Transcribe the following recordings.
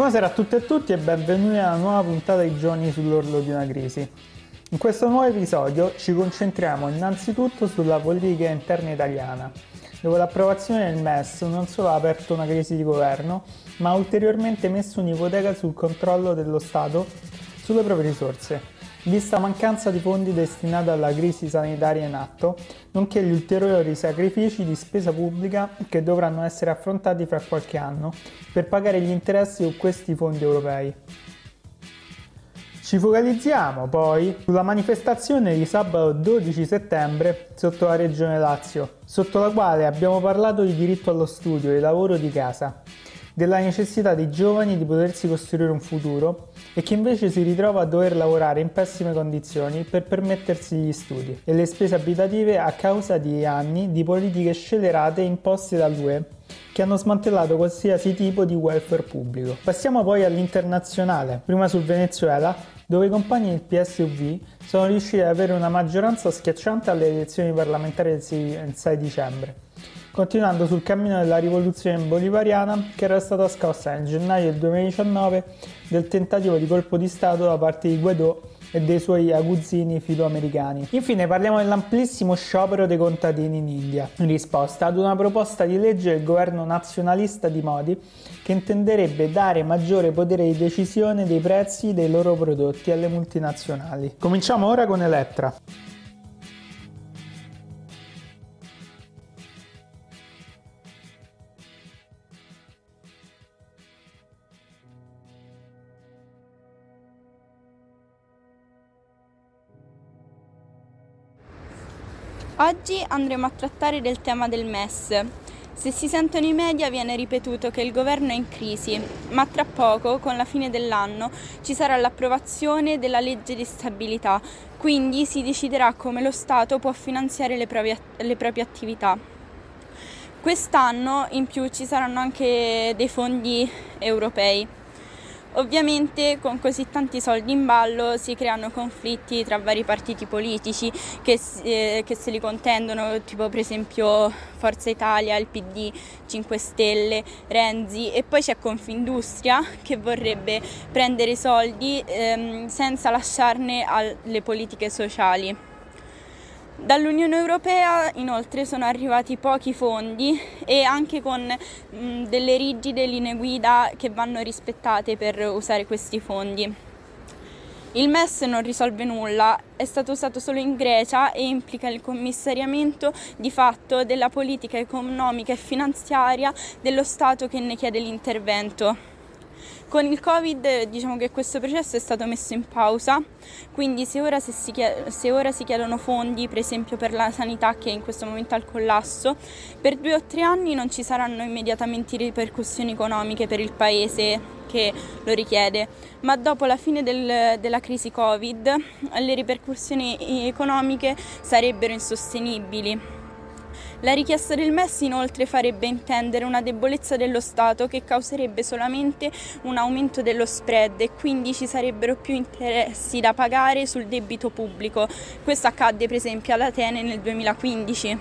Buonasera a tutte e tutti e benvenuti alla nuova puntata di Giorni sull'orlo di una crisi. In questo nuovo episodio ci concentriamo innanzitutto sulla politica interna italiana, dove l'approvazione del MES non solo ha aperto una crisi di governo, ma ha ulteriormente messo un'ipoteca sul controllo dello Stato sulle proprie risorse, vista la mancanza di fondi destinati alla crisi sanitaria in atto, nonché gli ulteriori sacrifici di spesa pubblica che dovranno essere affrontati fra qualche anno per pagare gli interessi su questi fondi europei. Ci focalizziamo poi sulla manifestazione di sabato 12 settembre sotto la Regione Lazio, sotto la quale abbiamo parlato di diritto allo studio e lavoro di casa, della necessità dei giovani di potersi costruire un futuro e che invece si ritrova a dover lavorare in pessime condizioni per permettersi gli studi e le spese abitative a causa di anni di politiche scellerate imposte dall'UE che hanno smantellato qualsiasi tipo di welfare pubblico. Passiamo poi all'internazionale, prima sul Venezuela, dove i compagni del PSUV sono riusciti ad avere una maggioranza schiacciante alle elezioni parlamentari del 6 dicembre, continuando sul cammino della rivoluzione bolivariana che era stata scossa nel gennaio del 2019 del tentativo di colpo di Stato da parte di Guaidó e dei suoi aguzzini filoamericani. Infine parliamo dell'amplissimo sciopero dei contadini in India, in risposta ad una proposta di legge del governo nazionalista di Modi che intenderebbe dare maggiore potere di decisione dei prezzi dei loro prodotti alle multinazionali. Cominciamo ora con Elettra. Oggi andremo a trattare del tema del MES. Se si sentono i media viene ripetuto che il governo è in crisi, ma tra poco, con la fine dell'anno, ci sarà l'approvazione della legge di stabilità, quindi si deciderà come lo Stato può finanziare le proprie attività. Quest'anno in più ci saranno anche dei fondi europei. Ovviamente con così tanti soldi in ballo si creano conflitti tra vari partiti politici che se li contendono, tipo per esempio Forza Italia, il PD, 5 Stelle, Renzi, e poi c'è Confindustria che vorrebbe prendere i soldi senza lasciarne alle politiche sociali. Dall'Unione Europea inoltre sono arrivati pochi fondi e anche con delle rigide linee guida che vanno rispettate per usare questi fondi. Il MES non risolve nulla, è stato usato solo in Grecia e implica il commissariamento di fatto della politica economica e finanziaria dello Stato che ne chiede l'intervento. Con il Covid diciamo che questo processo è stato messo in pausa, quindi se ora si chiedono fondi, per esempio per la sanità che in questo momento è al collasso, per 2 o 3 anni non ci saranno immediatamente ripercussioni economiche per il paese che lo richiede, ma dopo la fine della crisi Covid le ripercussioni economiche sarebbero insostenibili. La richiesta del MES inoltre farebbe intendere una debolezza dello Stato che causerebbe solamente un aumento dello spread e quindi ci sarebbero più interessi da pagare sul debito pubblico. Questo accadde per esempio all'Atene nel 2015.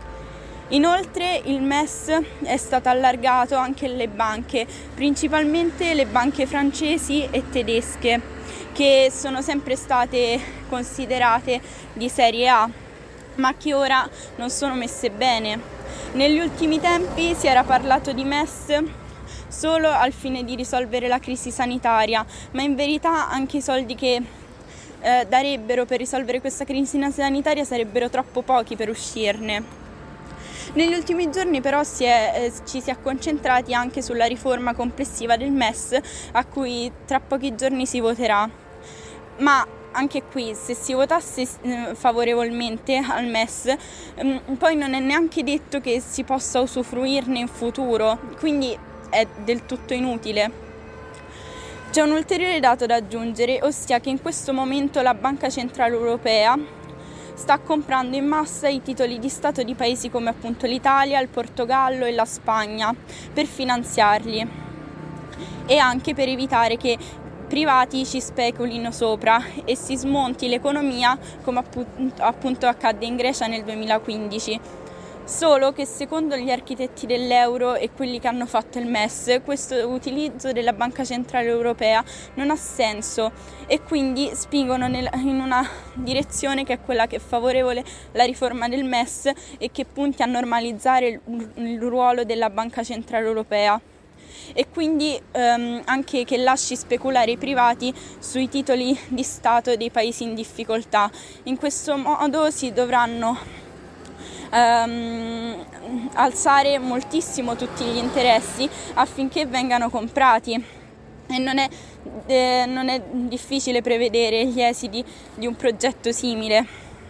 Inoltre il MES è stato allargato anche alle banche, principalmente le banche francesi e tedesche, che sono sempre state considerate di serie A, ma che ora non sono messe bene. Negli ultimi tempi si era parlato di MES solo al fine di risolvere la crisi sanitaria, ma in verità anche i soldi che darebbero per risolvere questa crisi sanitaria sarebbero troppo pochi per uscirne. Negli ultimi giorni però ci si è concentrati anche sulla riforma complessiva del MES, a cui tra pochi giorni si voterà. Ma anche qui, se si votasse favorevolmente al MES, poi non è neanche detto che si possa usufruirne in futuro, quindi è del tutto inutile. C'è un ulteriore dato da aggiungere, ossia che in questo momento la Banca Centrale Europea sta comprando in massa i titoli di Stato di paesi come appunto l'Italia, il Portogallo e la Spagna per finanziarli e anche per evitare che privati ci speculino sopra e si smonti l'economia come appunto accadde in Grecia nel 2015. Solo che secondo gli architetti dell'euro e quelli che hanno fatto il MES, questo utilizzo della Banca Centrale Europea non ha senso e quindi spingono in una direzione che è quella che è favorevole alla riforma del MES e che punti a normalizzare il ruolo della Banca Centrale Europea. E quindi anche che lasci speculare i privati sui titoli di Stato dei paesi in difficoltà. In questo modo si dovranno alzare moltissimo tutti gli interessi affinché vengano comprati e non è difficile prevedere gli esiti di un progetto simile.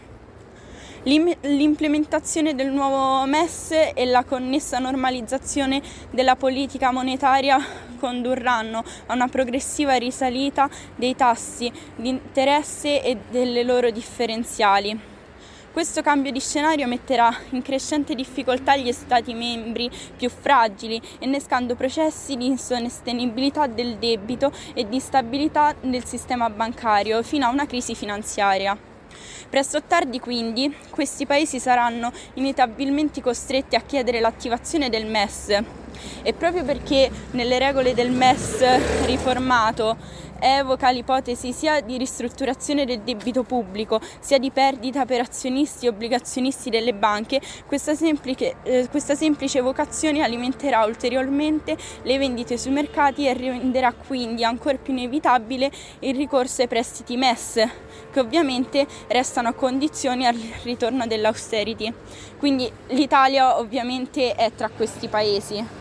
L'implementazione del nuovo MES e la connessa normalizzazione della politica monetaria condurranno a una progressiva risalita dei tassi di interesse e delle loro differenziali. Questo cambio di scenario metterà in crescente difficoltà gli Stati membri più fragili, innescando processi di insostenibilità del debito e di instabilità del sistema bancario fino a una crisi finanziaria. Presto o tardi, quindi, questi paesi saranno inevitabilmente costretti a chiedere l'attivazione del MES e proprio perché nelle regole del MES riformato evoca l'ipotesi sia di ristrutturazione del debito pubblico sia di perdita per azionisti e obbligazionisti delle banche, questa semplice evocazione alimenterà ulteriormente le vendite sui mercati e renderà quindi ancora più inevitabile il ricorso ai prestiti MES, che ovviamente restano a condizione al ritorno dell'austerity. Quindi l'Italia ovviamente è tra questi paesi.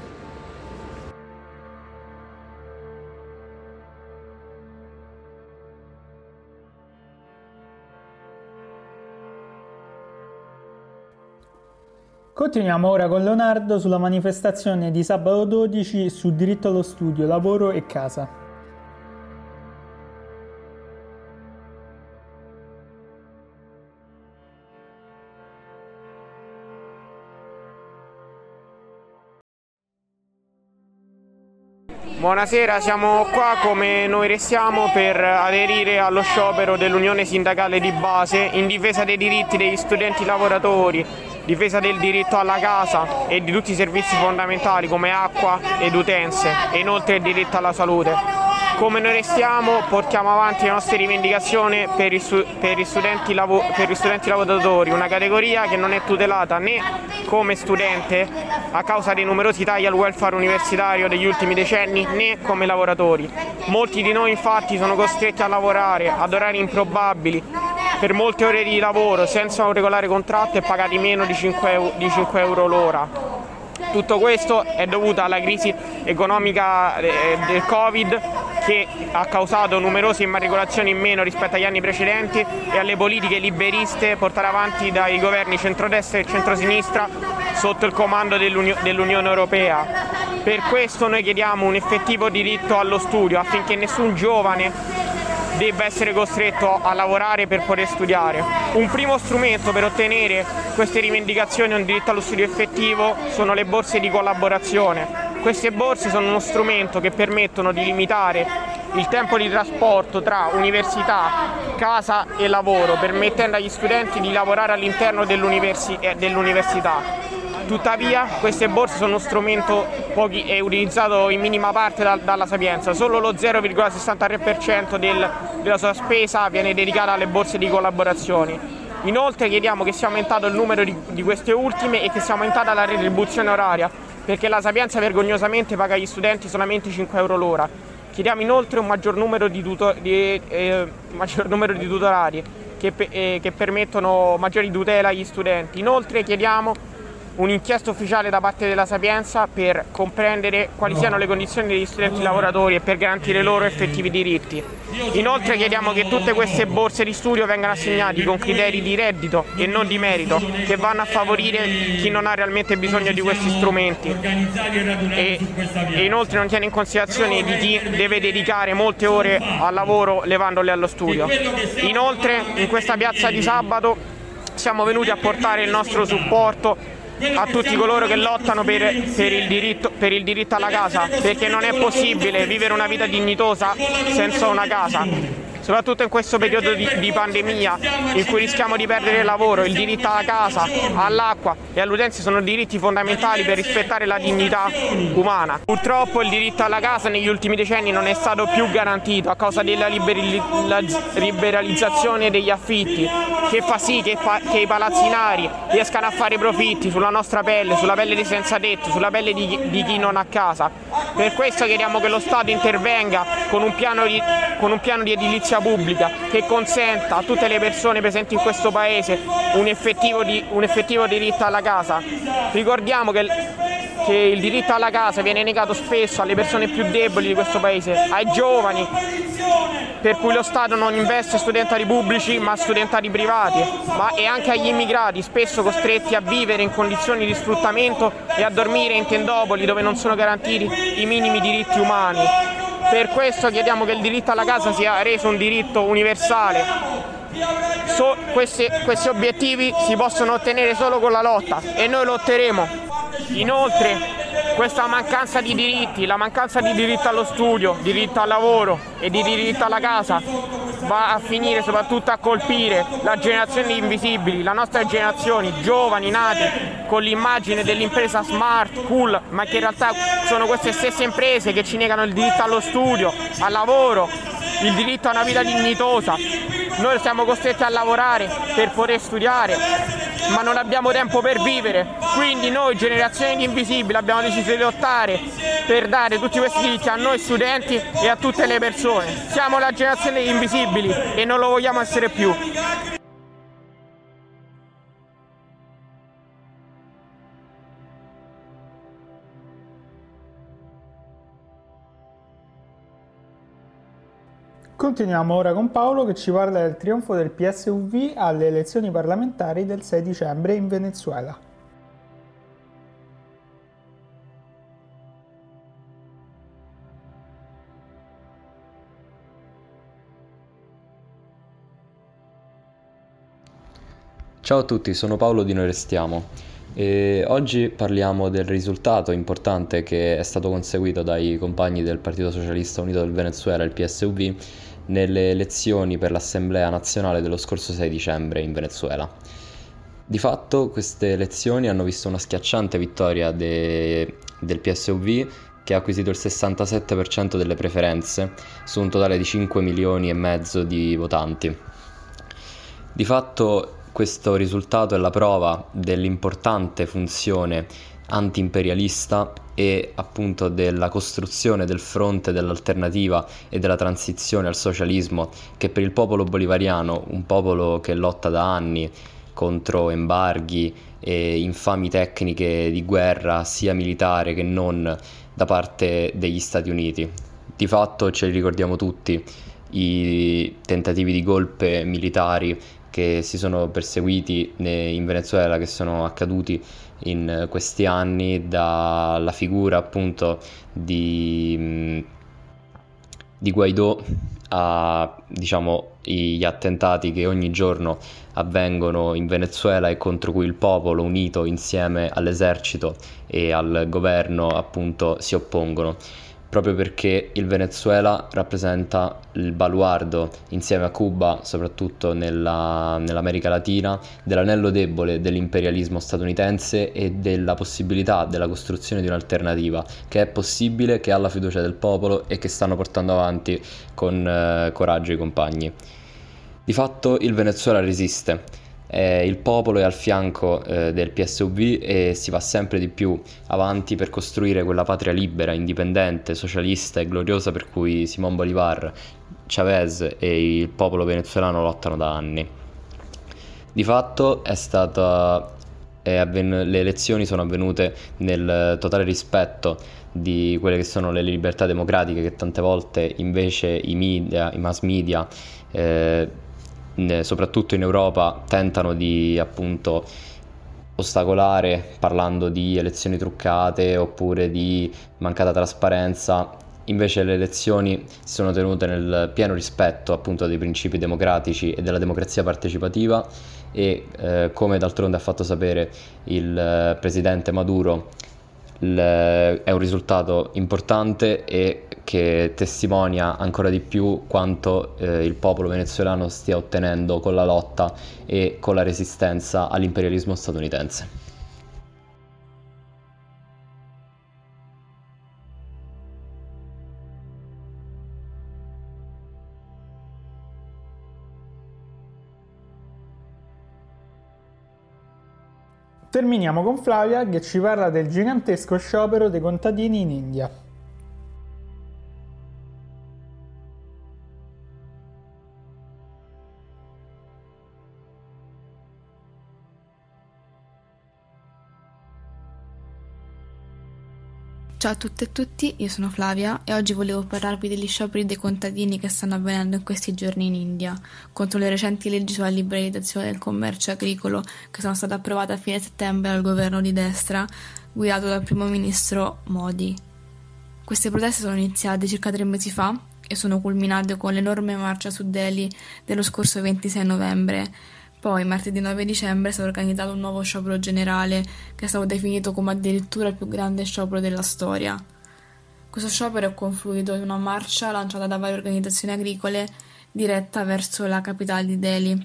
Continuiamo ora con Leonardo sulla manifestazione di sabato 12 su diritto allo studio, lavoro e casa. Buonasera, siamo qua come noi restiamo per aderire allo sciopero dell'Unione Sindacale di Base in difesa dei diritti degli studenti lavoratori, difesa del diritto alla casa e di tutti i servizi fondamentali come acqua ed utenze e inoltre il diritto alla salute. Come noi restiamo portiamo avanti le nostre rivendicazioni per gli studenti lavoratori, una categoria che non è tutelata né come studente a causa dei numerosi tagli al welfare universitario degli ultimi decenni né come lavoratori. Molti di noi infatti sono costretti a lavorare ad orari improbabili per molte ore di lavoro senza un regolare contratto e pagati meno di 5 euro l'ora. Tutto questo è dovuto alla crisi economica del Covid che ha causato numerose immatricolazioni in meno rispetto agli anni precedenti e alle politiche liberiste portate avanti dai governi centrodestra e centrosinistra sotto il comando dell'Unione Europea. Per questo noi chiediamo un effettivo diritto allo studio affinché nessun giovane debba essere costretto a lavorare per poter studiare. Un primo strumento per ottenere queste rivendicazioni e un diritto allo studio effettivo sono le borse di collaborazione. Queste borse sono uno strumento che permettono di limitare il tempo di trasporto tra università, casa e lavoro, permettendo agli studenti di lavorare all'interno dell'università. Tuttavia queste borse sono uno strumento utilizzato in minima parte dalla Sapienza, solo lo 0,63% della sua spesa viene dedicata alle borse di collaborazione. Inoltre chiediamo che sia aumentato il numero di queste ultime e che sia aumentata la retribuzione oraria, perché la Sapienza vergognosamente paga agli studenti solamente 5 euro l'ora. Chiediamo inoltre un maggior numero di tutorari che permettono maggiori tutele agli studenti. Inoltre chiediamo un'inchiesta ufficiale da parte della Sapienza per comprendere quali siano le condizioni degli studenti lavoratori e per garantire loro effettivi diritti. Inoltre chiediamo che tutte queste borse di studio vengano assegnate con criteri di reddito e non di merito, che vanno a favorire chi non ha realmente bisogno di questi strumenti e inoltre non tiene in considerazione di chi deve dedicare molte ore al lavoro levandole allo studio. Inoltre in questa piazza di sabato siamo venuti a portare il nostro supporto a tutti coloro che lottano per il diritto alla casa, perché non è possibile vivere una vita dignitosa senza una casa. soprattutto in questo periodo di pandemia in cui rischiamo di perdere il lavoro. Il diritto alla casa, all'acqua e all'utenza sono diritti fondamentali per rispettare la dignità umana. Purtroppo il diritto alla casa negli ultimi decenni non è stato più garantito a causa della liberalizzazione degli affitti, che fa sì che i palazzinari riescano a fare profitti sulla nostra pelle, sulla pelle dei senza tetto, sulla pelle di chi non ha casa. Per questo chiediamo che lo Stato intervenga con un piano di edilizia pubblica che consenta a tutte le persone presenti in questo paese un effettivo diritto alla casa. Ricordiamo che il diritto alla casa viene negato spesso alle persone più deboli di questo paese, ai giovani, per cui lo Stato non investe in studentati pubblici ma studentati privati, e anche agli immigrati, spesso costretti a vivere in condizioni di sfruttamento e a dormire in tendopoli dove non sono garantiti i minimi diritti umani. Per questo chiediamo che il diritto alla casa sia reso un diritto universale. Questi obiettivi si possono ottenere solo con la lotta e noi lotteremo. Inoltre, questa mancanza di diritti, la mancanza di diritto allo studio, diritto al lavoro e di diritto alla casa va a finire soprattutto a colpire la generazione invisibili, la nostra generazione, giovani nati con l'immagine dell'impresa smart, cool, ma che in realtà sono queste stesse imprese che ci negano il diritto allo studio, al lavoro, il diritto a una vita dignitosa. Noi siamo costretti a lavorare per poter studiare, ma non abbiamo tempo per vivere, quindi noi, generazioni di invisibili, abbiamo deciso di lottare per dare tutti questi diritti a noi studenti e a tutte le persone. Siamo la generazione degli invisibili e non lo vogliamo essere più. Continuiamo ora con Paolo che ci parla del trionfo del PSUV alle elezioni parlamentari del 6 dicembre in Venezuela. Ciao a tutti, sono Paolo di Noi Restiamo e oggi parliamo del risultato importante che è stato conseguito dai compagni del Partito Socialista Unito del Venezuela, il PSUV, nelle elezioni per l'Assemblea Nazionale dello scorso 6 dicembre in Venezuela. Di fatto queste elezioni hanno visto una schiacciante vittoria del PSUV, che ha acquisito il 67% delle preferenze su un totale di 5 milioni e mezzo di votanti. Di fatto questo risultato è la prova dell'importante funzione anti-imperialista e appunto della costruzione del fronte dell'alternativa e della transizione al socialismo che per il popolo bolivariano, un popolo che lotta da anni contro embarghi e infami tecniche di guerra sia militare che non da parte degli Stati Uniti. Di fatto ce li ricordiamo tutti i tentativi di golpe militari che si sono perseguiti in Venezuela, che sono accaduti in questi anni, dalla figura appunto di Guaidó a gli attentati che ogni giorno avvengono in Venezuela e contro cui il popolo unito insieme all'esercito e al governo appunto si oppongono, proprio perché il Venezuela rappresenta il baluardo, insieme a Cuba, soprattutto nell'America Latina, dell'anello debole dell'imperialismo statunitense e della possibilità della costruzione di un'alternativa che è possibile, che ha la fiducia del popolo e che stanno portando avanti con coraggio i compagni. Di fatto il Venezuela resiste. Il popolo è al fianco del PSUV e si va sempre di più avanti per costruire quella patria libera, indipendente, socialista e gloriosa per cui Simón Bolívar, Chávez e il popolo venezuelano lottano da anni. Di fatto le elezioni sono avvenute nel totale rispetto di quelle che sono le libertà democratiche che tante volte invece i mass media soprattutto in Europa tentano di appunto ostacolare parlando di elezioni truccate oppure di mancata trasparenza. Invece le elezioni si sono tenute nel pieno rispetto appunto dei principi democratici e della democrazia partecipativa e come d'altronde ha fatto sapere il presidente Maduro è un risultato importante e che testimonia ancora di più quanto il popolo venezuelano stia ottenendo con la lotta e con la resistenza all'imperialismo statunitense. Terminiamo con Flavia che ci parla del gigantesco sciopero dei contadini in India. Ciao a tutte e tutti, io sono Flavia e oggi volevo parlarvi degli scioperi dei contadini che stanno avvenendo in questi giorni in India contro le recenti leggi sulla liberalizzazione del commercio agricolo che sono state approvate a fine settembre dal governo di destra guidato dal primo ministro Modi. Queste proteste sono iniziate circa 3 mesi fa e sono culminate con l'enorme marcia su Delhi dello scorso 26 novembre. Poi, martedì 9 dicembre, è stato organizzato un nuovo sciopero generale che è stato definito come addirittura il più grande sciopero della storia. Questo sciopero è confluito in una marcia lanciata da varie organizzazioni agricole diretta verso la capitale di Delhi.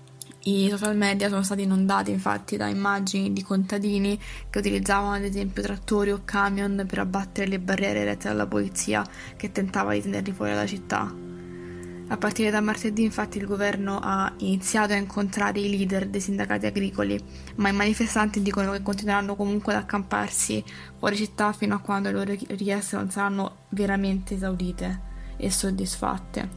I social media sono stati inondati infatti da immagini di contadini che utilizzavano ad esempio trattori o camion per abbattere le barriere erette dalla polizia che tentava di tenerli fuori dalla città. A partire da martedì, infatti, il governo ha iniziato a incontrare i leader dei sindacati agricoli, ma i manifestanti dicono che continueranno comunque ad accamparsi fuori città fino a quando le loro richieste non saranno veramente esaudite e soddisfatte.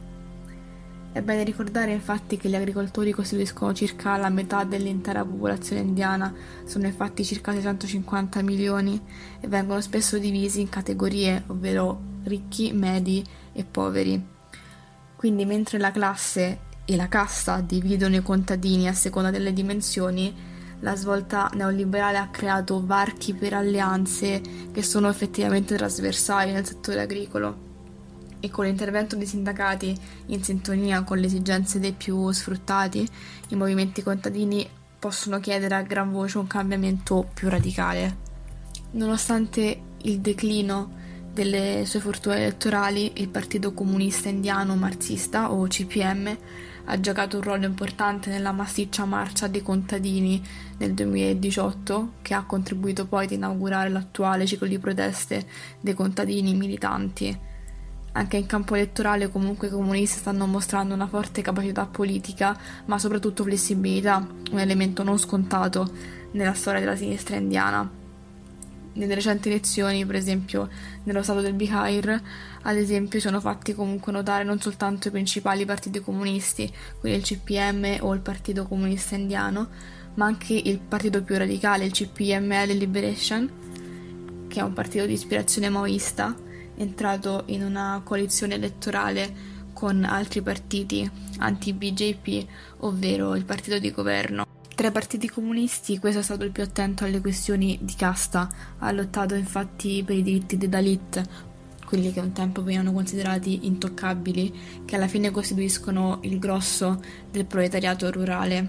È bene ricordare infatti che gli agricoltori costituiscono circa la metà dell'intera popolazione indiana, sono infatti circa 650 milioni e vengono spesso divisi in categorie, ovvero ricchi, medi e poveri. Quindi mentre la classe e la casta dividono i contadini a seconda delle dimensioni, la svolta neoliberale ha creato varchi per alleanze che sono effettivamente trasversali nel settore agricolo. E con l'intervento dei sindacati in sintonia con le esigenze dei più sfruttati, i movimenti contadini possono chiedere a gran voce un cambiamento più radicale. Nonostante il declino delle sue fortune elettorali, il Partito Comunista Indiano Marxista, o CPM, ha giocato un ruolo importante nella massiccia marcia dei contadini nel 2018, che ha contribuito poi ad inaugurare l'attuale ciclo di proteste dei contadini militanti. Anche in campo elettorale comunque i comunisti stanno mostrando una forte capacità politica, ma soprattutto flessibilità, un elemento non scontato nella storia della sinistra indiana. Nelle recenti elezioni, per esempio nello stato del Bihar, ad esempio, sono fatti comunque notare non soltanto i principali partiti comunisti, quindi il CPM o il Partito Comunista Indiano, ma anche il partito più radicale, il CPML Liberation, che è un partito di ispirazione maoista, entrato in una coalizione elettorale con altri partiti anti-BJP, ovvero il partito di governo. Tra i partiti comunisti questo è stato il più attento alle questioni di casta, ha lottato infatti per i diritti dei Dalit, quelli che un tempo venivano considerati intoccabili, che alla fine costituiscono il grosso del proletariato rurale.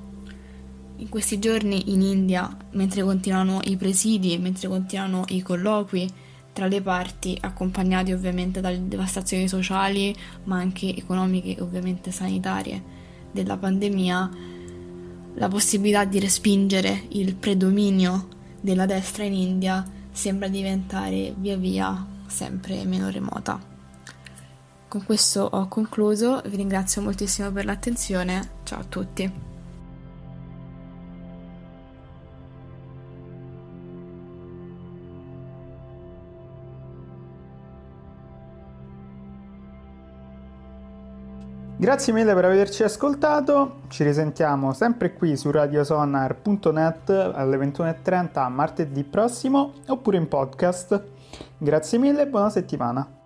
In questi giorni in India, mentre continuano i presidi, mentre continuano i colloqui tra le parti, accompagnati ovviamente dalle devastazioni sociali, ma anche economiche e ovviamente sanitarie della pandemia, la possibilità di respingere il predominio della destra in India sembra diventare via via sempre meno remota. Con questo ho concluso, vi ringrazio moltissimo per l'attenzione, ciao a tutti. Grazie mille per averci ascoltato, ci risentiamo sempre qui su radiosonar.net alle 21:30 martedì prossimo oppure in podcast. Grazie mille e buona settimana.